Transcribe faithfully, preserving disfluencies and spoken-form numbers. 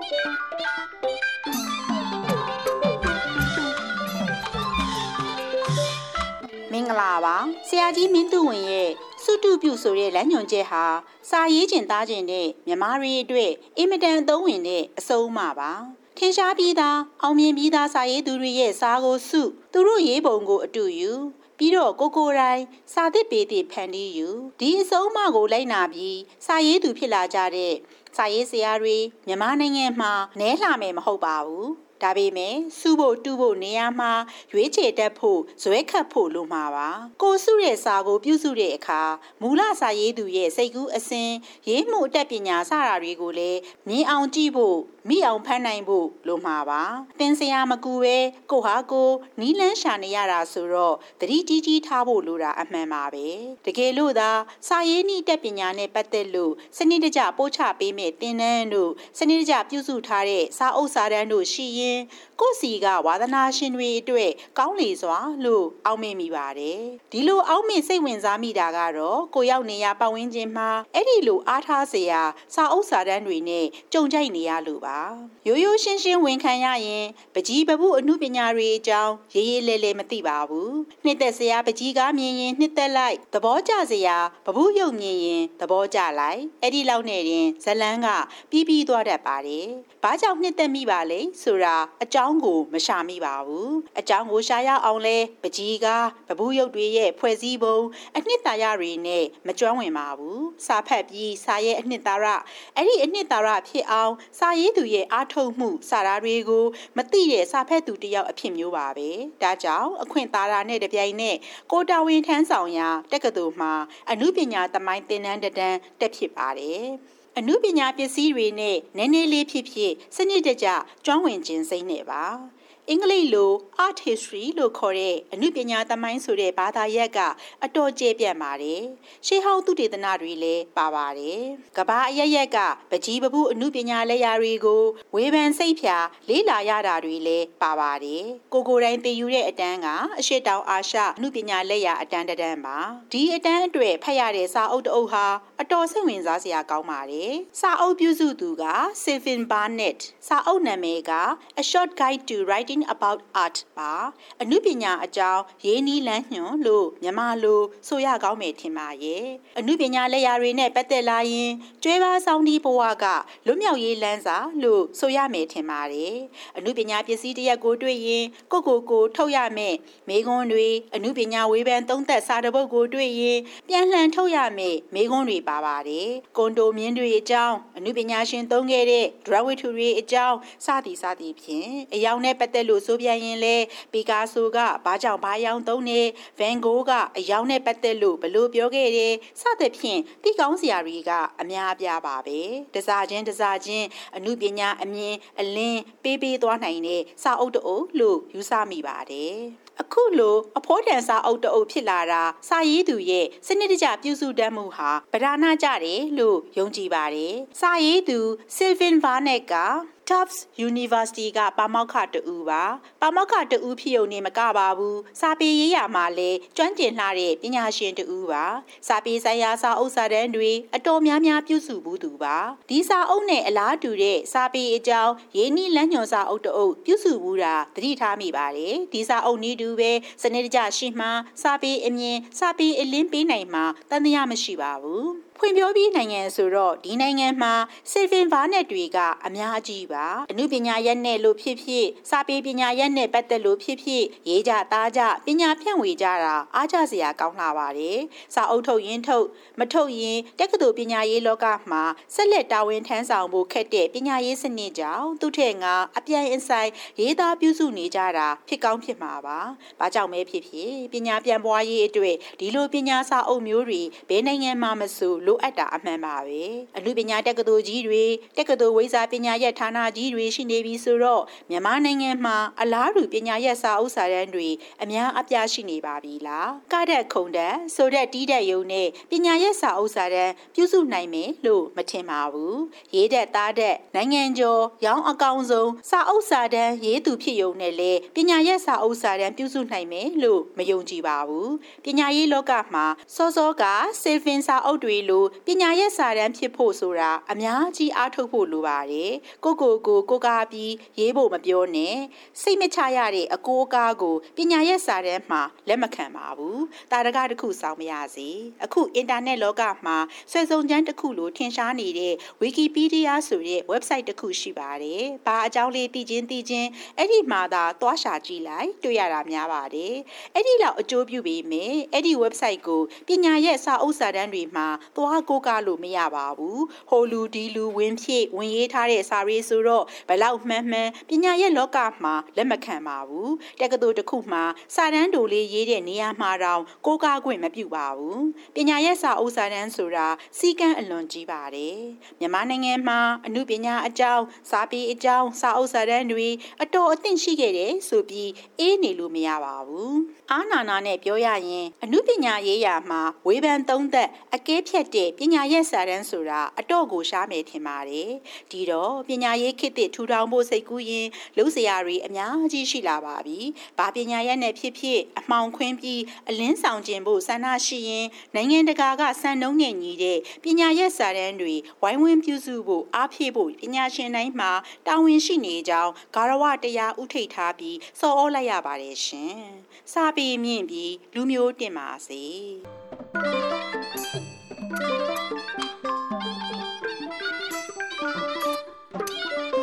မင်္ဂလာပါဆရာကြီးမင်းသူဝင်ရဲ့စုတုပြုဆိုတဲ့လမ်းညွှန်ချက်ဟာစာရေးကျင်သားကျင်တဲ့မြန်မာတွေအတွက်အင်မတန်အသုံးဝင်တဲ့အဆုံးအမပါထင်ရှားပြီးသားအောင်မြင်ပြီးသားစာရေးသူတွေရဲ့စာကိုစုသူတို့ရေးပုံကိုအတူယူပြီးတော့ကိုကိုတိုင်းစာသစ်ပေသည့်ဖန်တီးယူဒီအဆုံးအမကိုလိုက်နာပြီးစာရေးသူဖြစ်လာကြတဲ့စာရေးဆရာတွေမြန်မာနိုင်ငံမှာနဲလှမယ်မဟုတ်ပါဘူးဒါပေမဲ့စုဖို့တူဖို့နေရာမှာရွေးချယ်တတ်ဖို့ဇွဲခတ်ဖို့လိုမှာပါကိုစုတဲ့စာကိုပြုစုတဲ့အခါမူလစာရေးသူရဲ့စိတ်ကူးအစဉ်ရေးမှုအတတ်ပညာစတာတွေကိုလည်းမြင်အောင်ကြည့်ဖို့မိအောင်ဖန်နိုင်ဖို့လိုမှာပါသင်စရာမကူပဲကိုဟာကိုနီးလန်းရှာနေရတာဆိုတော့သတိကြီးကြီးထားဖို့လိုတာအမှန်ပါပဲတကယ်လို့သာစာရေးနည်းတက်ပညာနဲ့ပတ်သက်လို့စနစ်တကျပို့ချပေးမဲ့သင်တန်းတို့စနစ်တကျပြုစုထားတဲ့စာအုပ်စာတမ်းတို့ရှိရင်ကိုစီကဝါသနာရှင်တွေအတွက်ကောင်းလေစွာလို့အောက်မေ့မိပါတယ်ဒီလိုအောက်မေ့စိတ်ဝင်စားမိတာကတော့ကိုရောက်နေရပတ်ဝန်းကျင်မှာအဲ့ဒီလိုအားထားစရာစာအုပ်စာတမ်းတွေနဲ့ကြုံကြိုက်နေရလို့ပါရိုးရိုးရှင်းရှင်းဝန်ခံရရင်ပကြီးပပုအမှုပညာတွေအကြောင်းရေးရေးလဲလဲမသိပါဘူးနှစ်သက်စရာပကြီးကားမြင်ရင်နှစ်သက်လိုက်သဘောကျစရာပပုရုပ်မြင်ရင်သဘောကျလိုက်အဲ့ဒီလောက်နဲ့တင်ဇလန်းကပြီးပြီးသွားတတ်ပါတယ်ဘာကြောင့်နှစ်သက်မိပါလဲဆိုတာအကြောင်းကိုမရှာမိပါဘူးအကြောင်းကိုရှာရအောင်လဲပကြီးကားပပုရုပ်တွေရဲ့ဖွဲ့စည်းပုံအနှစ်သာရတွေနဲ့မကျွမ်းဝင်ပါဘူးစာဖတ်ပြီးစာရဲ့အနှစ်သာရအဲ့ဒီအနှစ်သာရဖြစ်အောင်စာရေးသူရဲ့အားထုတ်မှုစာရာတွေကိုမသိတဲ့စာဖတ်သူတယောက်အဖြစ်မျိုးပါပဲဒါကြောင့်အခွင့်သာရနဲ့တပြိုင်နက်ကိုတာဝန်ထမ်းဆောင်ရာတက္ကသိုလ်မှာအနုပညာသမိုင်းသင်တန်းတန်းတက်ဖြစ်ပါတယ်အနုပညာပစ္စည်းတွေနဲ့နည်းနည်းလေးဖြစ်ဖြစ်စနစ်တကျကျွမ်းဝင်ခြင်းစိမ့်နေပါအင်္ဂလိပ်လို art history လို့ခေါ်တဲ့အနုပညာသမိုင်းဆိုတဲ့ဘာသာရပ်ကအတော်ကျပြန့်ပါတယ်။ရှေးဟောင်းသုတေသနတွေလည်းပါပါတယ်။ကမ္ဘာအရပ်ရပ်ကပကြီးပပုအနုပညာလက်ရာတွေကိုဝေဖန်စိတ်ဖြာလေးလာရတာတွေလည်းပါပါတယ်။ကိုကိုတိုင်းသင်ယူတဲ့အတန်းကအရှေ့တောင်အာရှအနုပညာလက်ရာအတန်းတန်းပါ။ဒီအတန်းအတွက်ဖတ်ရတဲ့စာအုပ်တအုပ်ဟာအတော်စိတ်ဝင်စားစရာကောင်းပါတယ်။စာအုပ်ပြုစုသူက Sylvan Barnett စာအုပ်နာမည်က A Short Guide to Writing about art ပါအနုပညာအကြောင်းရေးနည်းလမ်းညွှန်လို့မြန်မာလိုဆိုရကောင်းမယ်ထင်ပါရဲ့အနုပညာလက်ရာတွေနဲ့ပတ်သက်လာရင်ကျွဲပါဆောင်ဒီဘဝကလွတ်မြောက်ရေးလမ်းစာလို့ဆိုရမယ်ထင်ပါတယ်အနုပညာပစ္စည်းတစ်ရပ်ကိုတွေ့ရင်ကိုကိုကိုထုတ်ရမယ်မေခွန်းတွေအနုပညာဝေဖန်သုံးသပ်စာတစ်ပုဒ်ကိုတွေ့ရင်ပြန်လှန်ထုတ်ရမယ်မေခွန်းတွေပါပါတယ်ကွန်ဒိုမြင်းတွေအကြောင်းအနုပညာရှင်သုံးခဲ့တဲ့ဒရဝတ္ထုတွေအကြောင်းစသည်စသည်ဖြင့်အယောင်နဲ့ပတ်သက်လို့ဆိုပြန်ရင်လေပီကာဆိုကဘာကြောင့်ဘာရောင်သုံးနေဗန်ဂိုးကအယောင်နဲ့ပတ်သက်လို့ဘလို့ပြောခဲ့တယ်စသဖြင့်တိကောင်းစရာတွေကအများအပြားပါပဲတစားချင်းတစားချင်းအမှုပညာအမြင်အလင်းပေးပေးသွားနိုင်တဲ့စာအုပ်တအုပ်လို့ယူဆမိပါတယ်အခုလိုအဖိုးတန်စာအုပ်တအုပ်ဖြစ်လာတာစာရေးသူရဲ့စနစ်တကျပြုစုတတ်မှုဟာပဓာနာကြတယ်လို့ယုံကြည်ပါတယ်စာရေးသူ Sylvan Barnett ကTufts University ကပါမောက္ခတူပါပါမောက္ခတူဖြစ်ုံနေမကပါဘူးစာပေရေးရာမှာလည်းကျွမ်းကျင်လှတဲ့ပညာရှင်တူပါစာပေဆိုင်ရာစာအုပ်စာတမ်းတွေအတော်များများပြုစုဘူးသူပါဒီစာအုပ်နဲ့အလားတူတဲ့စာပေအကြောင်းရေးနည်းလမ်းညွှန်စာအုပ်တအုပ်ပြုစုဘူးတာသတိထားမိပါတယ်ဒီစာအုပ်နည်းတူပဲစနစ်တကျရှိမှစာပေအမြင်စာပေအလင်းပေးနိုင်မှာတန်တရားမရှိပါဘူးဖွံ့ဖြိုးပြီးနိုင်ငံဆိုတော့ဒီနိုင်ငံမှာ Sylvan Barnett တွေကအများကြီးပါအနုပညာရပ်နဲ့လို့ဖြစ်ဖြစ်စာပေပညာရပ်နဲ့ပတ်သက်လို့ဖြစ်ဖြစ်ရေးကြသားကြပညာဖြန့်ဝေကြတာအားကျစရာကောင်းလာပါတယ်စာအုပ်ထုတ်ရင်ထုတ်မထုတ်ရင်တက္ကသိုလ်ပညာရေးလောကမှာဆက်လက်တာဝန်ထမ်းဆောင်ဖို့ခက်တဲ့ပညာရေးစနစ်ကြောင့်သူထက်ငါအပြိုင်အဆိုင်ရေးသားပြုစုနေကြတာဖြစ်ကောင်းဖြစ်မှာပါဘာကြောင့်မဲဖြစ်ဖြစ်ပညာပြန်ပွားရေးအတွက်ဒီလိုပညာစာအုပ်မျိုးတွေဘယ်နိုင်ငံမှာမဆိုလိုအပ်တာအမှန်ပါပဲအလူပညာတက္ကသိုလ်ကြီးတွေတက္ကသိုလ်ဝိဇ္ဇာပညာရပ်ဌာနကြီးတွေရှိနေပြီဆိုတော့မြန်မာနိုင်ငံမှာအလားတူပညာရပ်စာအုပ်စာတမ်းတွေအများအပြားရှိနေပါပြီလားကတဲ့ခုံတဲ့ဆိုတဲ့တီးတဲ့ယုံနဲ့ပညာရပ်စာအုပ်စာတမ်းပြုစုနိုင်မယ်လို့မထင်ပါဘူးရေးတဲ့သားတဲ့နိုင်ငံကျော်ရောင်းအကောင်ဆုံးစာအုပ်စာတမ်းရေးသူဖြစ်ယုံနဲ့လေပညာရပ်စာအုပ်စာတမ်းပြုစုနိုင်မယ်လို့မယုံကြည်ပါဘူးပညာရေးလောကမှာစောစောက Sylvan စာအုပ်တွေလိုလို့ပညာရဲ့စာတမ်းဖြစ်ဖို့ဆိုတာအများကြီးအားထုတ်ဖို့လိုပါတယ်ကိုကိုကိုကိုကားပြီးရေးဖို့မပြောနဲ့စိတ်မချရတဲ့အကိုအကားကိုပညာရဲ့စာတမ်းမှာလက်မခံပါဘူးတာရကတစ်ခုစောင်းမရစေအခုအင်တာနက်လောကမှာဆွဲဆောင်ချမ်းတစ်ခုလိုထင်ရှားနေတဲ့ Wikipedia ဆိုတဲ့ website တစ်ခုရှိပါတယ်ဘာအကြောင်းလေးသိချင်းသိချင်းအဲ့ဒီမှာသာသွားရှာကြည့်လိုက်တွေ့ရတာများပါတယ်အဲ့ဒီလောက်အကျိုးပြုပေမဲ့အဲ့ဒီ website ကိုပညာရဲ့စာအုပ်စာတမ်းတွေမှာသွားကိုးကားလို့မရပါဘူးဟိုလူဒီလူဝင်ဖြည့်ဝင်ရေးထားတဲ့စာရေးဆိုတော့ဘလောက်မှန်မှန်ပညာရဲ့လောကမှာလက်မခံပါဘူးတက္ကသိုလ်တစ်ခုမှာစာတမ်းတိုလေးရေးတဲ့နေရာမှာတောင်ကိုးကားခွင့်မပြုပါဘူးပညာရဲ့စာအုပ်စာတမ်းဆိုတာစီကံအလွန်ကြီးပါတယ်မြန်မာနိုင်ငံမှာအမှုပညာအကြောင်းစာပေအကြောင်းစာအုပ်စာတမ်းတွေအတော်အသင့်ရှိခဲ့တယ်ဆိုပြီးအေးနေလို့မရပါဘူးအာနာနာနဲ့ပြောရရင်အမှုပညာရေးရာမှာဝေဖန်သုံးသက်အကဲဖြတ်တဲ့ပညာရဲ့စာတမ်းဆိုတာအတော့ကိုရှားမယ်ထင်ပါတယ်ဒီတော့ပညာရေးခေတ်သစ်ထူထောင်ဖို့စိတ်ကူးရင်လုပ်စရာတွေအများကြီးရှိလာပါပြီဘာပညာရဲ့နဲ့ဖြစ်ဖြစ်အမှောင်ခွင်းပြီးအလင်းဆောင်ခြင်းဖို့ဆန္ဒရှိရင်နိုင်ငံတကာကစံနှုန်းနဲ့ညီတဲ့ပညာရဲ့စာတမ်းတွေဝိုင်းဝန်းပြုစုဖို့အားဖြည့်ဖို့ပညာရှင်တိုင်းမှာတာဝန်ရှိနေကြောင်းဂါရဝတရားဥထိတ်ထားပြီးစော်ဩလိုက်ရပါတယ်ရှင်စာပေမြင့်ပြီးလူမျိုးတင်ပါစေ